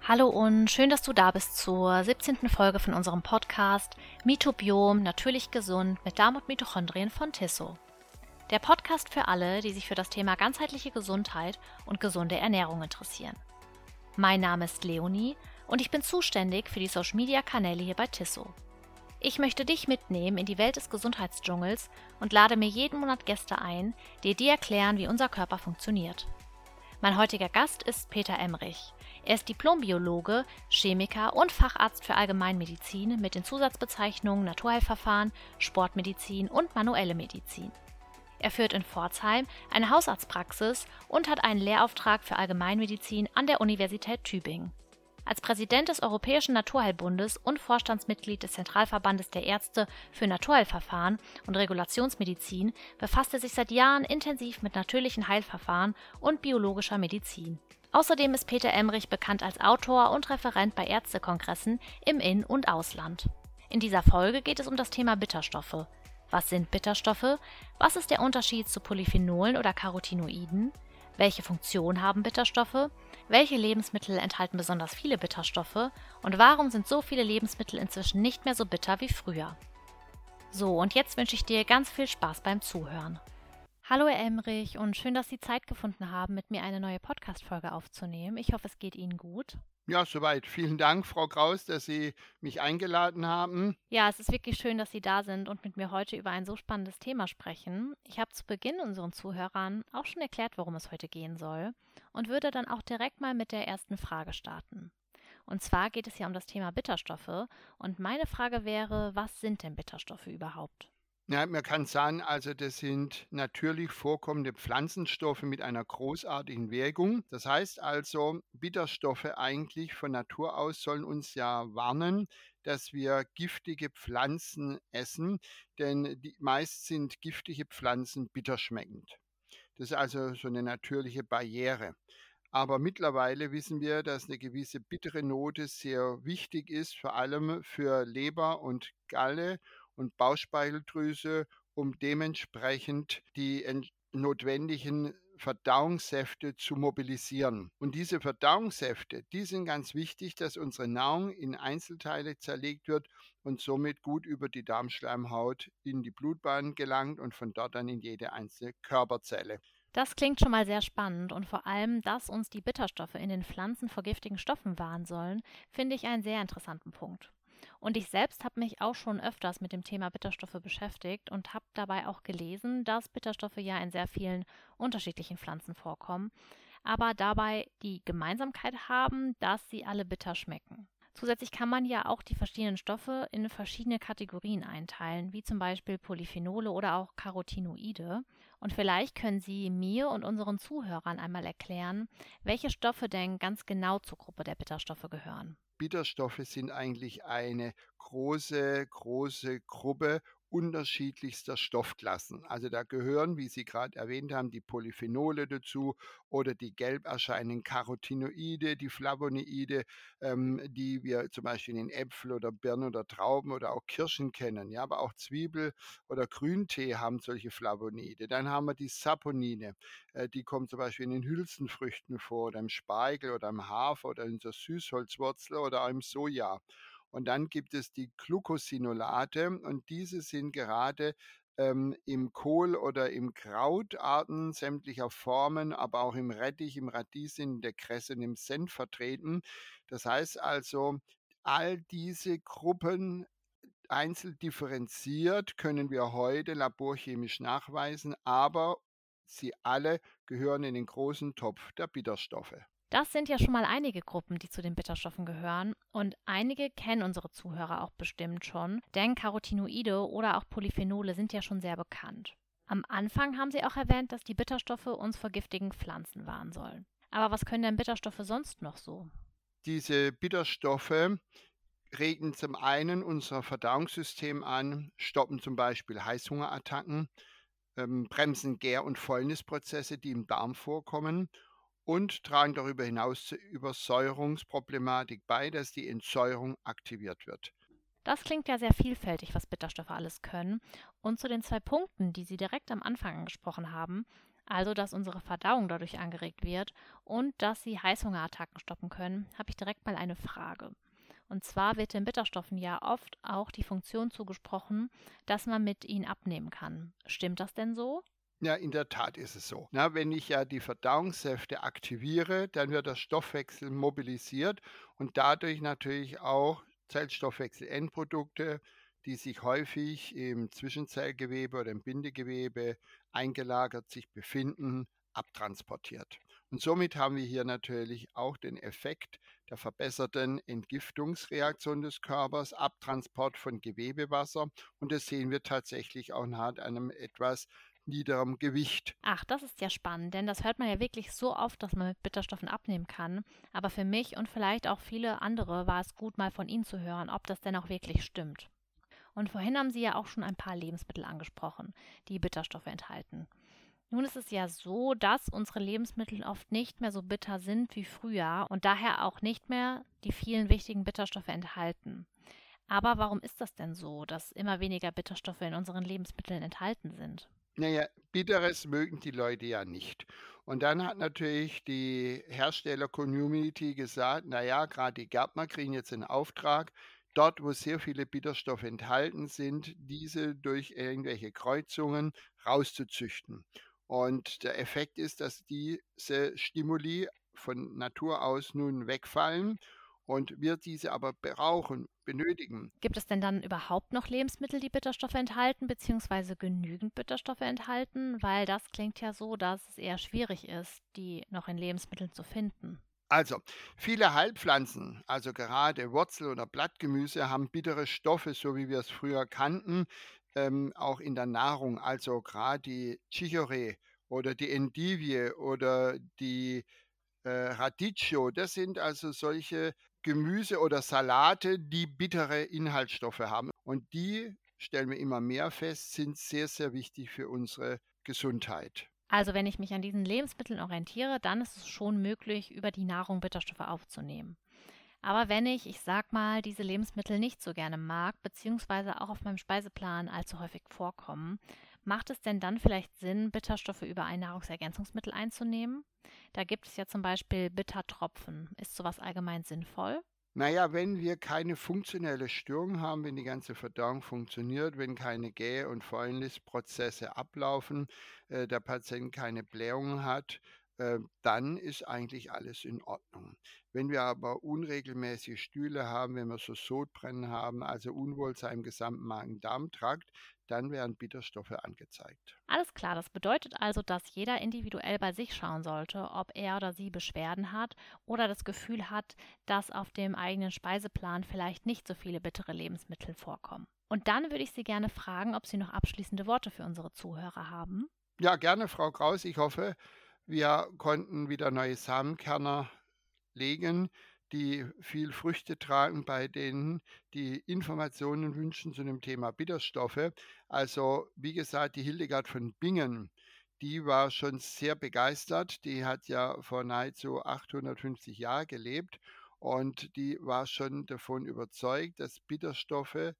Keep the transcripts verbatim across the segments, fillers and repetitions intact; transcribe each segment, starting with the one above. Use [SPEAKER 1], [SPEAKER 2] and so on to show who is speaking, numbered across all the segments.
[SPEAKER 1] Hallo und schön, dass du da bist zur siebzehnten Folge von unserem Podcast Mitobiom – Natürlich gesund mit Darm und Mitochondrien von Tisso. Der Podcast für alle, die sich für das Thema ganzheitliche Gesundheit und gesunde Ernährung interessieren. Mein Name ist Leonie und ich bin zuständig für die Social-Media-Kanäle hier bei Tisso. Ich möchte dich mitnehmen in die Welt des Gesundheitsdschungels und lade mir jeden Monat Gäste ein, die dir erklären, wie unser Körper funktioniert. Mein heutiger Gast ist Peter Emrich. Er ist Diplombiologe, Chemiker und Facharzt für Allgemeinmedizin mit den Zusatzbezeichnungen Naturheilverfahren, Sportmedizin und Manuelle Medizin. Er führt in Pforzheim eine Hausarztpraxis und hat einen Lehrauftrag für Allgemeinmedizin an der Universität Tübingen. Als Präsident des Europäischen Naturheilbundes und Vorstandsmitglied des Zentralverbandes der Ärzte für Naturheilverfahren und Regulationsmedizin befasst er sich seit Jahren intensiv mit natürlichen Heilverfahren und biologischer Medizin. Außerdem ist Peter Emrich bekannt als Autor und Referent bei Ärztekongressen im In- und Ausland. In dieser Folge geht es um das Thema Bitterstoffe. Was sind Bitterstoffe? Was ist der Unterschied zu Polyphenolen oder Carotinoiden? Welche Funktion haben Bitterstoffe? Welche Lebensmittel enthalten besonders viele Bitterstoffe? Und warum sind so viele Lebensmittel inzwischen nicht mehr so bitter wie früher? So, und jetzt wünsche ich dir ganz viel Spaß beim Zuhören. Hallo Herr Emrich und schön, dass Sie Zeit gefunden haben, mit mir eine neue Podcast-Folge aufzunehmen. Ich hoffe, es geht Ihnen gut.
[SPEAKER 2] Ja, soweit. Vielen Dank, Frau Kraus, dass Sie mich eingeladen haben.
[SPEAKER 1] Ja, es ist wirklich schön, dass Sie da sind und mit mir heute über ein so spannendes Thema sprechen. Ich habe zu Beginn unseren Zuhörern auch schon erklärt, worum es heute gehen soll und würde dann auch direkt mal mit der ersten Frage starten. Und zwar geht es ja um das Thema Bitterstoffe und meine Frage wäre, was sind denn Bitterstoffe überhaupt?
[SPEAKER 2] Ja, man kann sagen, also das sind natürlich vorkommende Pflanzenstoffe mit einer großartigen Wirkung. Das heißt also, Bitterstoffe eigentlich von Natur aus sollen uns ja warnen, dass wir giftige Pflanzen essen, denn die, meist sind giftige Pflanzen bitterschmeckend. Das ist also so eine natürliche Barriere. Aber mittlerweile wissen wir, dass eine gewisse bittere Note sehr wichtig ist, vor allem für Leber und Galle und Bauchspeicheldrüse, um dementsprechend die ent notwendigen Verdauungssäfte zu mobilisieren. Und diese Verdauungssäfte, die sind ganz wichtig, dass unsere Nahrung in Einzelteile zerlegt wird und somit gut über die Darmschleimhaut in die Blutbahn gelangt und von dort dann in jede einzelne Körperzelle.
[SPEAKER 1] Das klingt schon mal sehr spannend und vor allem, dass uns die Bitterstoffe in den Pflanzen vor giftigen Stoffen warnen sollen, finde ich einen sehr interessanten Punkt. Und ich selbst habe mich auch schon öfters mit dem Thema Bitterstoffe beschäftigt und habe dabei auch gelesen, dass Bitterstoffe ja in sehr vielen unterschiedlichen Pflanzen vorkommen, aber dabei die Gemeinsamkeit haben, dass sie alle bitter schmecken. Zusätzlich kann man ja auch die verschiedenen Stoffe in verschiedene Kategorien einteilen, wie zum Beispiel Polyphenole oder auch Carotinoide. Und vielleicht können Sie mir und unseren Zuhörern einmal erklären, welche Stoffe denn ganz genau zur Gruppe der Bitterstoffe gehören.
[SPEAKER 2] Bitterstoffe sind eigentlich eine große, große Gruppe unterschiedlichster Stoffklassen. Also da gehören, wie Sie gerade erwähnt haben, die Polyphenole dazu oder die gelb erscheinenden Carotinoide, die Flavonoide, ähm, die wir zum Beispiel in Äpfel oder Birnen oder Trauben oder auch Kirschen kennen. Ja, aber auch Zwiebel oder Grüntee haben solche Flavonoide. Dann haben wir die Saponine, äh, die kommen zum Beispiel in den Hülsenfrüchten vor oder im Spargel oder im Hafer oder in der Süßholzwurzel oder auch im Soja. Und dann gibt es die Glucosinolate und diese sind gerade ähm, im Kohl oder im Krautarten sämtlicher Formen, aber auch im Rettich, im Radieschen, in der Kresse und im Senf vertreten. Das heißt also, all diese Gruppen einzeln differenziert können wir heute laborchemisch nachweisen, aber sie alle gehören in den großen Topf der Bitterstoffe.
[SPEAKER 1] Das sind ja schon mal einige Gruppen, die zu den Bitterstoffen gehören und einige kennen unsere Zuhörer auch bestimmt schon, denn Carotinoide oder auch Polyphenole sind ja schon sehr bekannt. Am Anfang haben Sie auch erwähnt, dass die Bitterstoffe uns vor giftigen Pflanzen warnen sollen. Aber was können denn Bitterstoffe sonst noch so?
[SPEAKER 2] Diese Bitterstoffe regen zum einen unser Verdauungssystem an, stoppen zum Beispiel Heißhungerattacken, ähm, bremsen Gär- und Fäulnisprozesse, die im Darm vorkommen und tragen darüber hinaus zur Übersäuerungsproblematik bei, dass die Entsäuerung aktiviert wird.
[SPEAKER 1] Das klingt ja sehr vielfältig, was Bitterstoffe alles können. Und zu den zwei Punkten, die Sie direkt am Anfang angesprochen haben, also dass unsere Verdauung dadurch angeregt wird und dass sie Heißhungerattacken stoppen können, habe ich direkt mal eine Frage. Und zwar wird den Bitterstoffen ja oft auch die Funktion zugesprochen, dass man mit ihnen abnehmen kann. Stimmt das denn so?
[SPEAKER 2] Ja, in der Tat ist es so. Na, wenn ich ja die Verdauungssäfte aktiviere, dann wird der Stoffwechsel mobilisiert und dadurch natürlich auch Zellstoffwechselendprodukte, die sich häufig im Zwischenzellgewebe oder im Bindegewebe eingelagert sich befinden, abtransportiert. Und somit haben wir hier natürlich auch den Effekt der verbesserten Entgiftungsreaktion des Körpers, Abtransport von Gewebewasser. Und das sehen wir tatsächlich auch nach einem etwas niederem Gewicht.
[SPEAKER 1] Ach, das ist ja spannend, denn das hört man ja wirklich so oft, dass man mit Bitterstoffen abnehmen kann. Aber für mich und vielleicht auch viele andere war es gut, mal von Ihnen zu hören, ob das denn auch wirklich stimmt. Und vorhin haben Sie ja auch schon ein paar Lebensmittel angesprochen, die Bitterstoffe enthalten. Nun ist es ja so, dass unsere Lebensmittel oft nicht mehr so bitter sind wie früher und daher auch nicht mehr die vielen wichtigen Bitterstoffe enthalten. Aber warum ist das denn so, dass immer weniger Bitterstoffe in unseren Lebensmitteln enthalten sind?
[SPEAKER 2] Na ja, Bitteres mögen die Leute ja nicht. Und dann hat natürlich die Hersteller-Community gesagt: „Na ja, grad die Gärtner kriegen jetzt den Auftrag, dort, wo sehr viele Bitterstoffe enthalten sind, diese durch irgendwelche Kreuzungen rauszuzüchten.“ Und der Effekt ist, dass diese Stimuli von Natur aus nun wegfallen und wir diese aber brauchen, benötigen.
[SPEAKER 1] Gibt es denn dann überhaupt noch Lebensmittel, die Bitterstoffe enthalten, beziehungsweise genügend Bitterstoffe enthalten? Weil das klingt ja so, dass es eher schwierig ist, die noch in Lebensmitteln zu finden.
[SPEAKER 2] Also, viele Heilpflanzen, also gerade Wurzel- oder Blattgemüse, haben bittere Stoffe, so wie wir es früher kannten, ähm, auch in der Nahrung. Also gerade die Chicorée oder die Endivie oder die äh, Radicchio, das sind also solche Gemüse oder Salate, die bittere Inhaltsstoffe haben. Und die, stellen wir immer mehr fest, sind sehr, sehr wichtig für unsere Gesundheit.
[SPEAKER 1] Also wenn ich mich an diesen Lebensmitteln orientiere, dann ist es schon möglich, über die Nahrung Bitterstoffe aufzunehmen. Aber wenn ich, ich sag mal, diese Lebensmittel nicht so gerne mag, beziehungsweise auch auf meinem Speiseplan allzu häufig vorkommen, macht es denn dann vielleicht Sinn, Bitterstoffe über ein Nahrungsergänzungsmittel einzunehmen? Da gibt es ja zum Beispiel Bittertropfen. Ist sowas allgemein sinnvoll?
[SPEAKER 2] Na ja, wenn wir keine funktionelle Störung haben, wenn die ganze Verdauung funktioniert, wenn keine Gä- und Fäulnisprozesse ablaufen, äh, der Patient keine Blähungen hat, äh, dann ist eigentlich alles in Ordnung. Wenn wir aber unregelmäßige Stühle haben, wenn wir so Sodbrennen haben, also Unwohlsein im gesamten Magen-Darm-Trakt, dann werden Bitterstoffe angezeigt.
[SPEAKER 1] Alles klar, das bedeutet also, dass jeder individuell bei sich schauen sollte, ob er oder sie Beschwerden hat oder das Gefühl hat, dass auf dem eigenen Speiseplan vielleicht nicht so viele bittere Lebensmittel vorkommen. Und dann würde ich Sie gerne fragen, ob Sie noch abschließende Worte für unsere Zuhörer haben.
[SPEAKER 2] Ja, gerne, Frau Kraus. Ich hoffe, wir konnten wieder neue Samenkerne legen, die viel Früchte tragen bei denen, die Informationen wünschen zu dem Thema Bitterstoffe. Also, wie gesagt, die Hildegard von Bingen, die war schon sehr begeistert. Die hat ja vor nahezu achthundertfünfzig Jahren gelebt und die war schon davon überzeugt, dass Bitterstoffe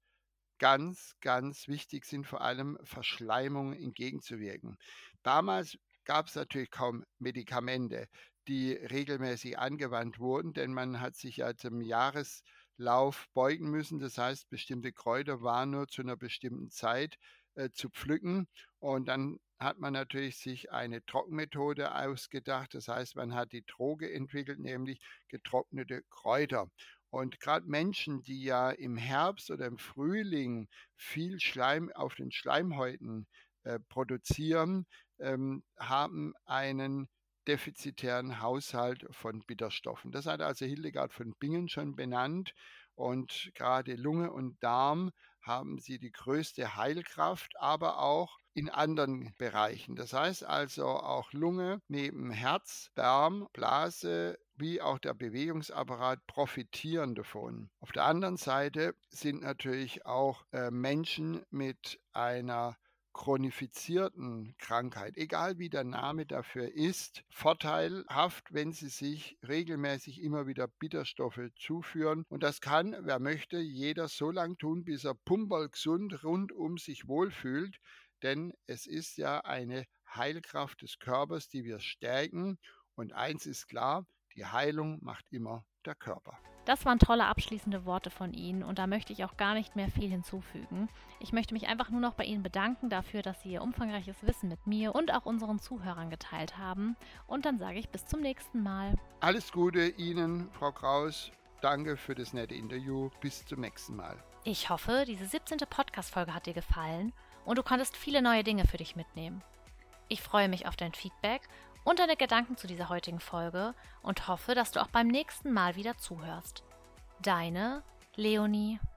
[SPEAKER 2] ganz, ganz wichtig sind, vor allem Verschleimungen entgegenzuwirken. Damals gab es natürlich kaum Medikamente, die regelmäßig angewandt wurden, denn man hat sich ja dem Jahreslauf beugen müssen. Das heißt, bestimmte Kräuter waren nur zu einer bestimmten Zeit äh, zu pflücken. Und dann hat man natürlich sich eine Trockenmethode ausgedacht. Das heißt, man hat die Droge entwickelt, nämlich getrocknete Kräuter. Und gerade Menschen, die ja im Herbst oder im Frühling viel Schleim auf den Schleimhäuten äh, produzieren, ähm, haben einen defizitären Haushalt von Bitterstoffen. Das hat also Hildegard von Bingen schon benannt. Und gerade Lunge und Darm haben sie die größte Heilkraft, aber auch in anderen Bereichen. Das heißt also auch Lunge neben Herz, Darm, Blase wie auch der Bewegungsapparat profitieren davon. Auf der anderen Seite sind natürlich auch äh, Menschen mit einer chronifizierten Krankheit, egal wie der Name dafür ist, vorteilhaft, wenn sie sich regelmäßig immer wieder Bitterstoffe zuführen. Und das kann, wer möchte, jeder so lange tun, bis er pumperlgesund rundum sich wohlfühlt, denn es ist ja eine Heilkraft des Körpers, die wir stärken. Und eins ist klar, die Heilung macht immer der Körper.
[SPEAKER 1] Das waren tolle abschließende Worte von Ihnen und da möchte ich auch gar nicht mehr viel hinzufügen. Ich möchte mich einfach nur noch bei Ihnen bedanken dafür, dass Sie Ihr umfangreiches Wissen mit mir und auch unseren Zuhörern geteilt haben. Und dann sage ich bis zum nächsten Mal.
[SPEAKER 2] Alles Gute Ihnen, Frau Kraus. Danke für das nette Interview. Bis zum nächsten Mal.
[SPEAKER 1] Ich hoffe, diese siebzehnte Podcast-Folge hat dir gefallen und du konntest viele neue Dinge für dich mitnehmen. Ich freue mich auf dein Feedback und deine Gedanken zu dieser heutigen Folge und hoffe, dass du auch beim nächsten Mal wieder zuhörst. Deine Leonie.